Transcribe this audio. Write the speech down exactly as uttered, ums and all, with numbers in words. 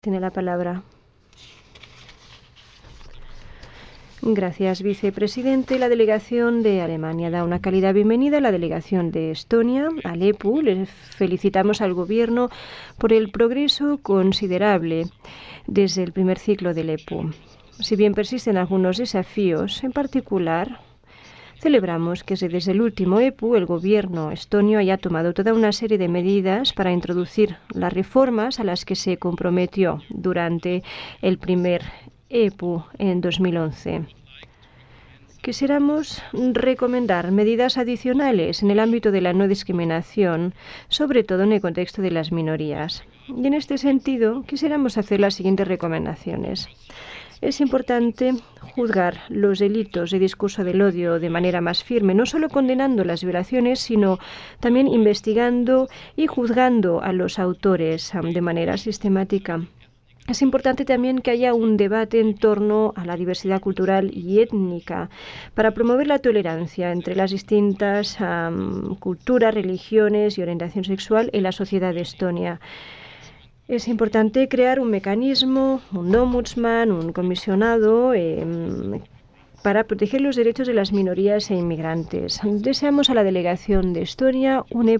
Tiene la palabra. Gracias, vicepresidente. La delegación de Alemania da una cálida bienvenida a la delegación de Estonia, al E P U. Les felicitamos al Gobierno por el progreso considerable desde el primer ciclo del E P U. Si bien persisten algunos desafíos, en particular, celebramos que desde el último E P U el Gobierno estonio haya tomado toda una serie de medidas para introducir las reformas a las que se comprometió durante el primer E P U en dos mil once. Quisiéramos recomendar medidas adicionales en el ámbito de la no discriminación, sobre todo en el contexto de las minorías. Y en este sentido, quisiéramos hacer las siguientes recomendaciones. Es importante juzgar los delitos de discurso del odio de manera más firme, no solo condenando las violaciones, sino también investigando y juzgando a los autores de manera sistemática. Es importante también que haya un debate en torno a la diversidad cultural y étnica para promover la tolerancia entre las distintas um, culturas, religiones y orientación sexual en la sociedad de Estonia. Es importante crear un mecanismo, un ombudsman, un comisionado eh, para proteger los derechos de las minorías e inmigrantes. Deseamos a la delegación de Estonia un